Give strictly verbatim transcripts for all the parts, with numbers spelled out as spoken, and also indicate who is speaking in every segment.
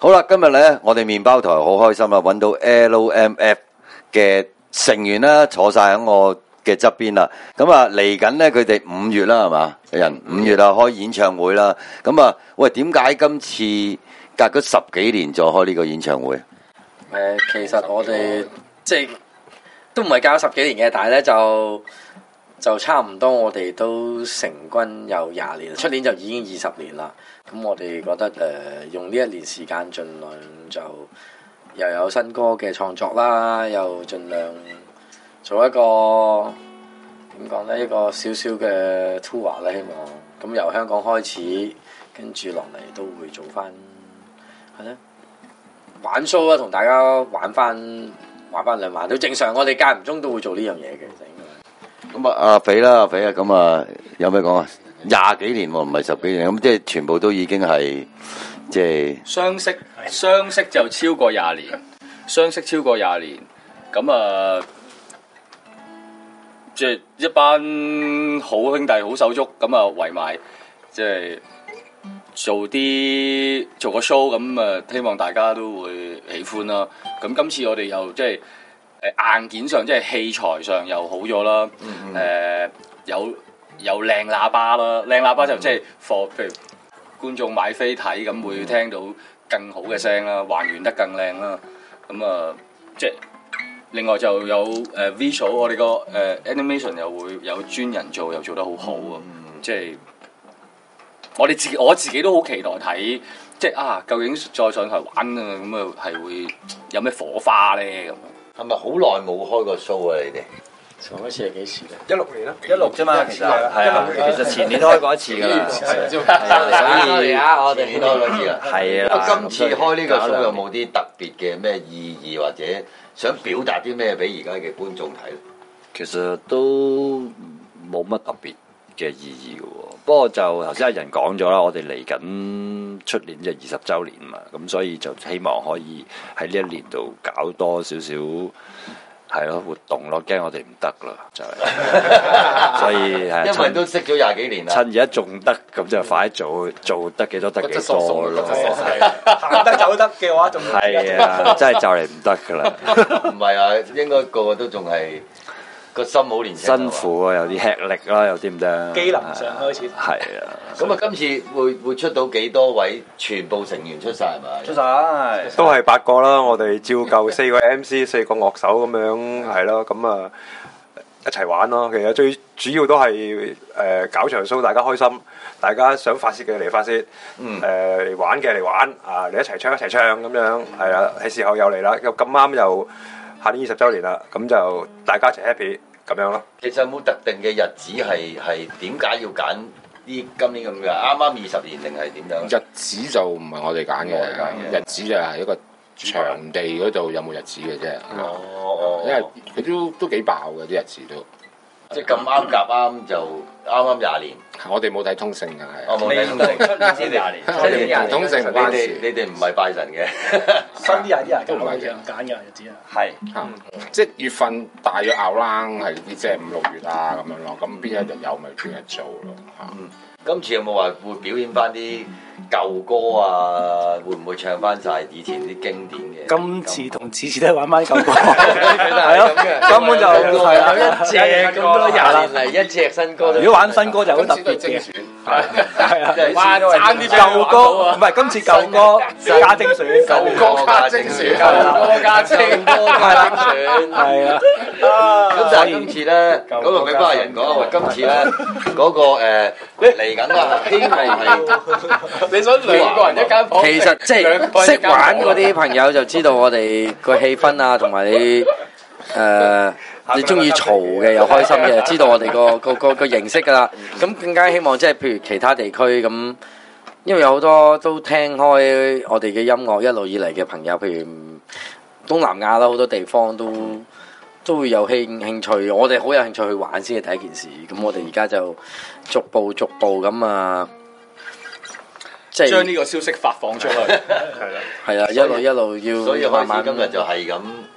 Speaker 1: 好啦，今日咧我哋麵包台好開心啊，揾到 L M F 嘅成員啦，坐晒喺我嘅側邊啦。咁啊嚟緊咧，佢哋五月啦，係嘛？人五月啊開演唱會啦。咁啊，喂，點解今次隔咗十幾年再開呢個演唱會？
Speaker 2: 誒、呃，其實我哋即係都唔係隔咗十幾年嘅，但係咧就就差唔多，我哋都成軍有廿年，出年就已經二十年啦。咁我哋覺得誒、呃，用呢一年時間，盡量就又有新歌嘅創作啦，又盡量做一個點講咧，一個少少嘅 tour 啦，希望咁由香港開始，跟住落嚟都會做翻係咧。玩 show 啊，同大家玩翻玩翻兩晚都正常，我哋間唔中都會做呢樣嘢嘅，就應該。
Speaker 1: 咁啊，阿肥啦，阿肥啊，咁啊，有咩講啊？廿幾年喎，唔係十幾年，咁即係全部都已經係即係
Speaker 3: 相識，相識就超過廿年，相識超過廿年，咁啊，即係一班好兄弟、好手足，咁啊圍埋，即係。做啲做個 show 咁啊，希望大家都會喜歡啦。咁今次我哋又即係誒硬件上，即係器材上又好咗啦。誒、嗯呃、有有靚喇叭啦，靚喇叭就即係 for 譬如觀眾買飛睇咁會聽到更好嘅聲啦，還原得更靚啦。咁啊，即係另外就有誒、呃、visual，我哋個誒 animation 又會有專人做，又做得好好啊。嗯、即係。我哋自己我自己都好期待睇，即係啊，究竟再上台玩啊，咁啊係會有咩火花咧？咁
Speaker 1: 係咪好耐冇開過 show 啊？你哋
Speaker 2: 上一次係幾時咧？
Speaker 4: 一六年啦，
Speaker 5: 一六啫嘛，其實係啊，其實前年開過一次㗎啦，所以
Speaker 2: 啊，我哋
Speaker 1: 開過一次啦，
Speaker 5: 係啊。
Speaker 1: 今次開呢個 show 有冇啲特別嘅咩意義，或者想表達啲咩俾而家嘅觀眾睇咧？
Speaker 5: 其實都冇乜特別嘅意義嘅喎，不過就頭先阿仁講咗啦，我哋嚟緊出年就二十週年嘛，咁所以就希望可以喺呢一年度搞多少少係咯活動咯，驚我哋唔得啦，就係、是，所以係
Speaker 1: 因為都識咗廿幾年啦，
Speaker 5: 趁而家仲得，咁就快啲做，做得幾多得幾多咯，
Speaker 4: 行得走得嘅話仲
Speaker 5: 係啊，真係就嚟唔得噶啦，
Speaker 1: 唔係啊，應該個個都仲係。個心好年輕，
Speaker 5: 辛苦啊，有啲吃力啦，有啲唔得。
Speaker 4: 機能上開始。
Speaker 5: 係啊。
Speaker 1: 咁啊，今次會會出到幾多位全部成員出晒係咪？
Speaker 5: 出晒，
Speaker 4: 都係八個啦。我哋照舊四個 M C， 四個樂手咁樣係咯。咁啊一齊玩咯。其實最主要都係誒、呃、搞場 show，大家開心，大家想發泄嘅嚟發泄，誒、
Speaker 1: 嗯
Speaker 4: 呃、嚟玩嘅嚟玩啊！嚟一齊唱一齊唱咁樣係啦。係時候又嚟啦，又咁啱又下年二十週年啦，咁就大家一齊 happy。咁樣咯。
Speaker 1: 其實有冇特定嘅日子係係點解要揀啲今年咁嘅？啱啱二十年定係點樣？
Speaker 6: 日子就唔係我哋揀嘅，日子就係一個場地嗰度有冇日子嘅啫。
Speaker 1: 哦哦，
Speaker 6: 因為佢都都幾爆嘅啲日子都。
Speaker 1: 即係咁啱夾啱就啱啱廿年。
Speaker 6: 我哋冇睇通勝㗎係。
Speaker 1: 我冇睇通勝，
Speaker 5: 出年先廿年，
Speaker 6: 出年廿年。通勝唔關事。
Speaker 1: 你哋唔係拜神嘅。
Speaker 4: 新啲人啲人
Speaker 6: 都唔係嘅，
Speaker 4: 揀嘅日子啊。
Speaker 5: 係。
Speaker 6: 即係月份大約拗冷係啲即係五六月啊咁樣咯。咁邊一日有咪邊日做咯嚇。
Speaker 1: 今次有冇話會表演翻啲舊歌啊？會唔會唱翻晒以前啲經典嘅？
Speaker 4: 今次同次次都係玩翻舊歌，
Speaker 1: 係咯，
Speaker 4: 根本就係
Speaker 2: 有一隻咁多廿年嚟一隻新歌。
Speaker 4: 如果玩新歌就好特別嘅，係啊，
Speaker 2: 爭啲
Speaker 4: 舊歌，唔係今次舊歌加精選，
Speaker 1: 舊歌加精選，
Speaker 2: 舊歌加精選，
Speaker 4: 係啊。
Speaker 1: 咁但係今次咧，咁啊俾班人講啊，喂，今次咧嗰個誒嚟緊啊，希望係
Speaker 2: 你想兩個人一間房？其實即係識玩嗰啲朋友就知道我哋個氣氛啊，同埋你誒你中意嘈嘅又開心嘅，知道我哋個個個個形式㗎啦。咁更加希望即係譬如其他地區咁，因為有好多都聽開我哋嘅音樂一路以嚟嘅朋友，譬如東南亞啦，好多地方都都會有興興趣，我哋好有興趣去玩先係第一件事。咁我哋而家就逐步逐步咁啊，即係
Speaker 3: 將呢個消息發放出去，係啦，
Speaker 2: 係啊，一路一路要
Speaker 1: 所以開
Speaker 2: 慢慢
Speaker 1: 始今日就係咁誒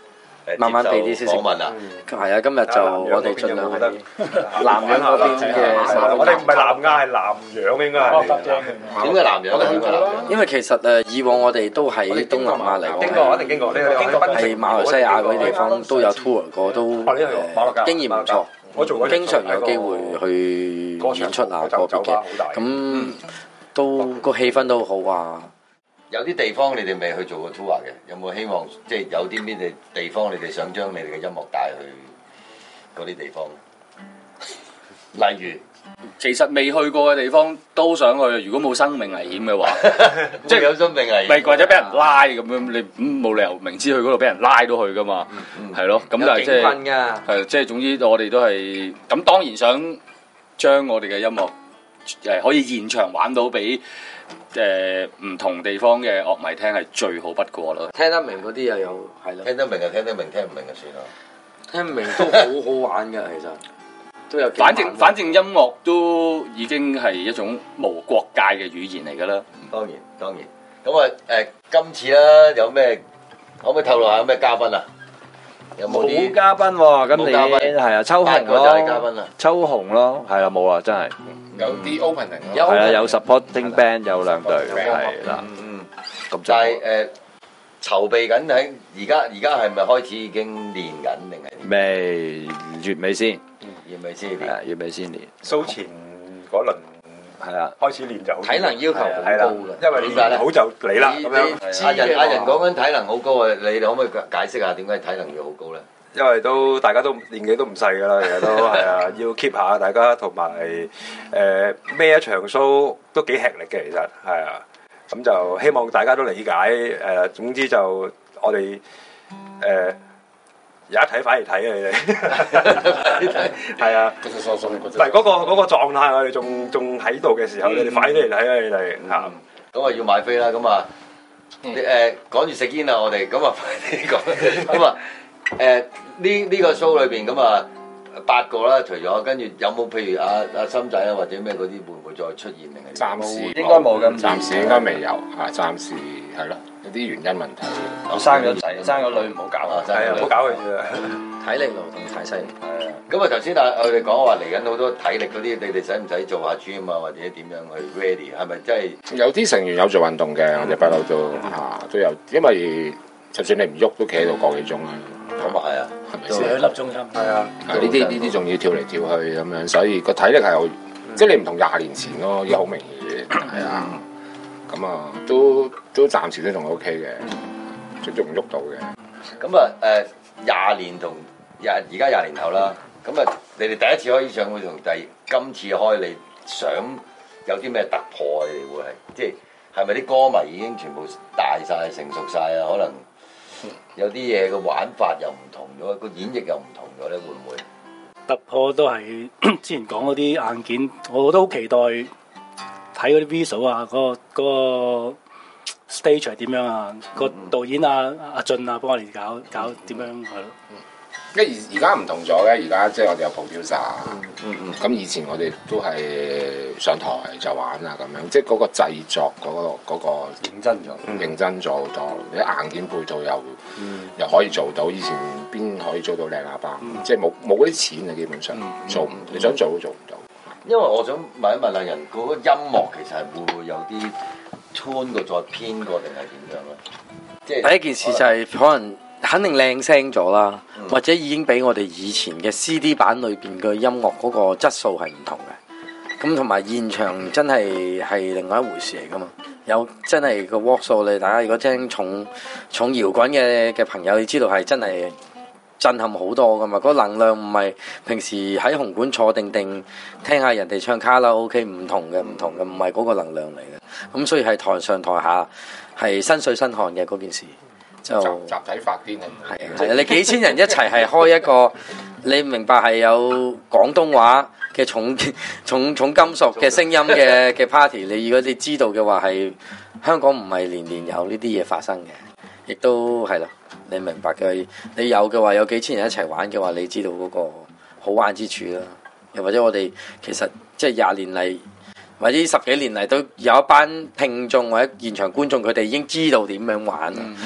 Speaker 2: 慢慢俾啲消息
Speaker 1: 訪問啊。
Speaker 2: 係啊，今日就我哋盡量喺南洋嗰邊嘅，
Speaker 4: 我哋唔係南亞，係南洋應該係。
Speaker 1: 點解南洋咧？點解南洋？
Speaker 2: 因為其實誒以往我哋都喺東南亞嚟
Speaker 4: 經過一定經過，呢個經過
Speaker 2: 係馬來西亞嗰啲地方都有 tour 過，都誒經驗唔錯。
Speaker 4: 我做過
Speaker 2: 經常有機會去演出啊，個別嘅，咁都個氣氛都好啊。
Speaker 1: 有啲地方你哋未去做過 tour 嘅，有冇希望即係有啲咩地地方你哋想將你哋嘅音樂帶去嗰啲地方？例如，
Speaker 3: 其實未去過嘅地方都想去，如果冇生命危險嘅話，
Speaker 1: 即係有生命危險，
Speaker 3: 咪或者俾人拉咁樣，你冇理由明知去嗰度俾人拉都去噶嘛，係咯，咁但係即係係即係總之我哋都係咁，當然想將我哋嘅音樂誒可以現場玩到俾誒唔同地方嘅樂迷聽係最好不過咯。
Speaker 2: 聽得明嗰啲又有係咯，
Speaker 1: 聽得明就聽得明，聽唔明就算啦。
Speaker 2: 聽唔明都好好玩㗎，其實都有。
Speaker 3: 反正反正音樂都已經係一種無國界嘅語言嚟㗎啦。
Speaker 1: 當然當然，咁啊誒，今次啦有咩可唔可以透露下有咩嘉賓啊？有冇啲
Speaker 5: 冇嘉賓喎？今年係啊，秋紅
Speaker 1: 八個就係嘉賓
Speaker 5: 咯
Speaker 1: 啦，
Speaker 5: 秋紅咯，係啦，冇啦，真係
Speaker 6: 有啲 opening
Speaker 2: 有
Speaker 6: 咯，
Speaker 5: 係啊，有 supporting band 有兩隊，係啦，
Speaker 1: 嗯嗯，
Speaker 5: 咁就
Speaker 1: 但係誒籌備緊喺而家而家係咪開始已經練緊定係點？
Speaker 5: 未月尾先，
Speaker 1: 要未先練？
Speaker 5: 係啊，月尾先練，
Speaker 4: 蘇前嗰輪
Speaker 5: 係啊，
Speaker 4: 開始練就好，
Speaker 2: 體能要求好
Speaker 4: 係啦
Speaker 2: 高㗎，
Speaker 4: 因為
Speaker 1: 點解咧
Speaker 4: 好就嚟啦
Speaker 1: 你
Speaker 4: 咁樣。
Speaker 1: 你阿人阿人講緊體能好高啊，你哋可唔可以解釋下點解體能要好高咧？
Speaker 4: 因為都大家都年紀都唔細㗎啦，其實都係啊，要 keep 下大家同埋誒孭一場 show 都幾吃力嘅，其實係啊，咁就希望大家都理解誒、呃。總之就我哋誒、呃、有一睇反而睇啊，你哋係啊，唔係嗰個嗰、嗰個狀態，我哋仲仲喺度嘅時候，你哋快啲嚟睇啊，你哋嚇。
Speaker 1: 咁啊要買飛啦，咁啊你誒趕住食煙啦，我哋咁啊快啲講，咁啊誒呢呢個 show 裏邊咁啊八個啦，除咗跟住有冇譬如阿阿心仔啊或者咩嗰啲會唔會再出現定係？
Speaker 6: 暫時
Speaker 5: 應該冇咁
Speaker 6: 暫時應該未有嚇，暫時係咯，有啲原因問題。
Speaker 5: 生咗仔生咗女唔好搞
Speaker 1: 啊，
Speaker 4: 係啊，唔好搞佢住啊！
Speaker 2: 體力勞動太犀利。
Speaker 1: 咁啊頭先啊我哋講話嚟緊好多體力嗰啲，你哋使唔使做下 gym 啊或者點樣去 ready？係咪真係？
Speaker 6: 有啲成員有做運動嘅，我哋不嬲都嚇都有，因為就算你唔喐都企喺度個幾鐘啊。
Speaker 1: 咁啊係啊，
Speaker 6: 係咪先？
Speaker 2: 兩粒鐘音
Speaker 4: 係啊，
Speaker 6: 呢啲呢啲仲要跳嚟跳去咁樣，所以個體力係好，即係你唔同廿年前咯，已經好明顯係啊。咁啊，都都暫時都仲 OK 嘅，仲仲喐到嘅。
Speaker 1: 咁啊誒廿年同廿而家廿年後啦，咁啊你哋第一次開演唱會同第今次開，你想有啲咩突破啊？你哋會係即係係咪啲歌迷已經全部大晒、成熟晒啊？可能有啲嘢個玩法又唔同咗，個演繹又唔同咗咧，會唔會？
Speaker 7: 突破都係之前講嗰啲硬件，我都好期待睇嗰啲 visual 啊，嗰、個嗰、個 stage 係點樣啊？個導演啊阿俊啊，幫我哋搞搞點樣係咯。
Speaker 6: 因為而而家唔同咗嘅，而家即係我哋有 producer，
Speaker 1: 嗯嗯
Speaker 6: 咁以前我哋都係上台就玩啊咁樣，即係嗰個製作嗰、個嗰、個
Speaker 5: 認真咗。
Speaker 6: 認真咗好多，你硬件配套又、又可以做到，以前邊可以做到靚喇叭，即係冇冇嗰啲錢啊，基本上做唔，你想做都做唔到。
Speaker 1: 因為我想問一問阿人，嗰、個音樂其實係會唔會有啲 tune 過再編過定係點樣咧？即係
Speaker 2: 第一件事就係可能肯定靚聲咗啦，或者已經比我哋以前嘅 C D 版裏邊嘅音樂嗰個質素係唔同嘅。咁同埋現場真係係另外一回事嚟噶嘛。有真係個 walk 數，你大家如果聽重重搖滾嘅嘅朋友，你知道係真係震撼好多噶嘛。嗰個能量唔係平時喺紅館坐定定聽下人哋唱卡拉 OK 唔同嘅，唔同嘅，唔係嗰個能量嚟嘅。咁所以係台上台下係身水身汗嘅嗰件事。就
Speaker 6: 集集體發癲啊！
Speaker 2: 係啊係啊！你幾千人一齊係開一個，你明白係有廣東話嘅重重重金屬嘅聲音嘅嘅 party。你如果你知道嘅話，係香港唔係年年有呢啲嘢發生嘅，亦都係咯。你明白嘅，你有嘅話有幾千人一齊玩嘅話，你知道嗰個好玩之處啦。又或者我哋其實即係廿年嚟，或者十幾年嚟都有一班聽眾或者現場觀眾，佢哋已經知道點樣玩啦。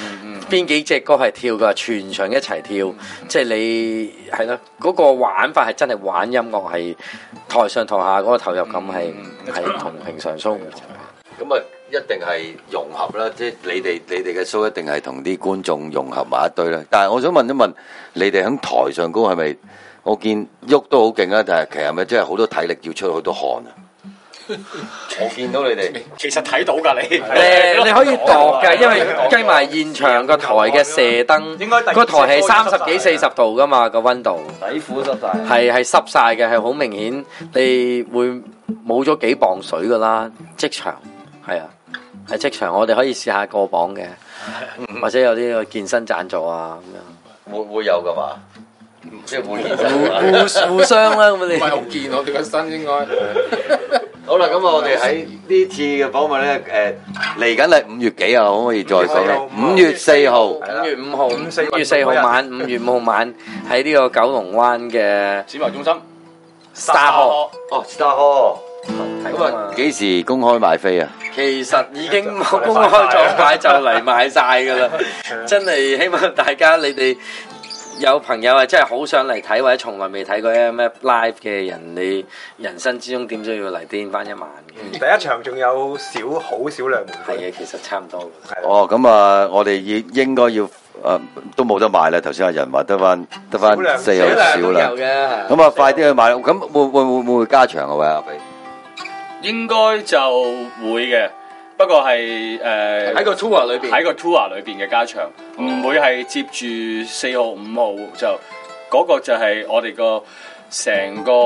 Speaker 2: 邊幾隻歌係跳嘅，全場一齊跳，即係你係咯，嗰、嗰個玩法係真係玩音樂，係台上台下嗰個投入感係係同平常 show 唔同。
Speaker 1: 咁啊，一定係融合啦，即係你哋你哋嘅 show 一定係同啲觀眾融合埋一堆啦。但係我想問一問，你哋喺台上高係咪？我見喐都好勁啊，但係其實係咪真係好多體力要出好多汗啊？我見到你哋，
Speaker 3: 其實睇到㗎你。
Speaker 2: 誒，你可以度嘅，因為計埋現場個台嘅射燈，個台係三十幾四十度㗎嘛，個溫度。
Speaker 5: 底褲濕晒。
Speaker 2: 係係濕晒嘅，係好明顯，你會冇咗幾磅水㗎啦，即場係啊，係即場，我哋可以試下過磅嘅，或者有啲個健身贊助啊咁樣。
Speaker 1: 會會有㗎嘛？即係互互
Speaker 2: 互互相啦，咁你
Speaker 6: 唔係好健我哋個身應該。
Speaker 1: 好啦，咁我哋喺呢次嘅訪問咧，誒嚟緊係五月幾啊？可唔可以再講咧？五月四號，
Speaker 2: 五月五號，五月四號晚，五月五號晚喺呢個九龍灣嘅
Speaker 3: 展貿中心
Speaker 2: Star Hall。
Speaker 1: 哦，Star Hall。咁啊，幾時公開賣飛啊？
Speaker 2: 其實已經公開咗牌就嚟賣晒㗎啦，真係希望大家你哋。有朋友係真係好想嚟睇，或者從來未睇過 A M F live 嘅人，你人生之中點都要嚟癲翻一晚嘅。
Speaker 4: 第一場仲有少好少量門
Speaker 2: 係嘅，其實差唔多。
Speaker 1: 哦，咁啊，我哋應應該要誒、呃、都冇得賣啦。頭先阿人話得翻得翻四號少啦。咁啊，快啲去買。咁會會會會唔會加場啊？喂，阿飛。
Speaker 3: 應該就會嘅。不過係誒
Speaker 2: 喺個 tour 裏邊，
Speaker 3: 喺個 tour 裏邊嘅加場，唔、嗯、會係接住四號五號就嗰、那個就係我哋個成個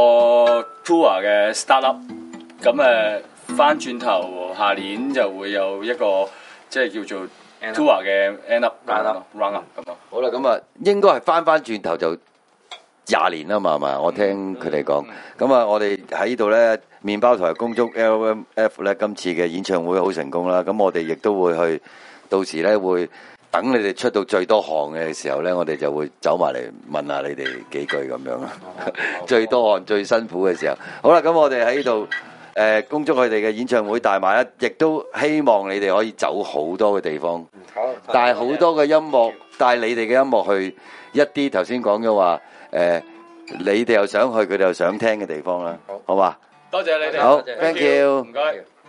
Speaker 3: tour 嘅 start up。咁誒翻轉頭下年就會有一個即係叫做 tour 嘅 end up run up run up 咁咯。
Speaker 1: 好啦，咁啊應該係翻翻轉頭就廿年啦嘛，係嘛？我聽佢哋講。咁啊，我哋喺呢度咧。麵包台恭祝 L M F 咧今次嘅演唱會好成功啦！咁我哋亦都會去，到時咧會等你哋出到最多汗嘅時候咧，我哋就會走埋嚟問下你哋幾句咁樣啦。最多汗、最辛苦嘅時候，好啦，咁我哋喺呢度誒恭祝佢哋嘅演唱會大賣啦！亦都希望你哋可以走好多嘅地方，帶好多嘅音樂，帶你哋嘅音樂去一啲頭先講嘅話誒，你哋又想去，佢哋又想聽嘅地方啦，好嘛？
Speaker 3: 多謝你哋，
Speaker 1: 好 ，thank you，
Speaker 3: 唔該。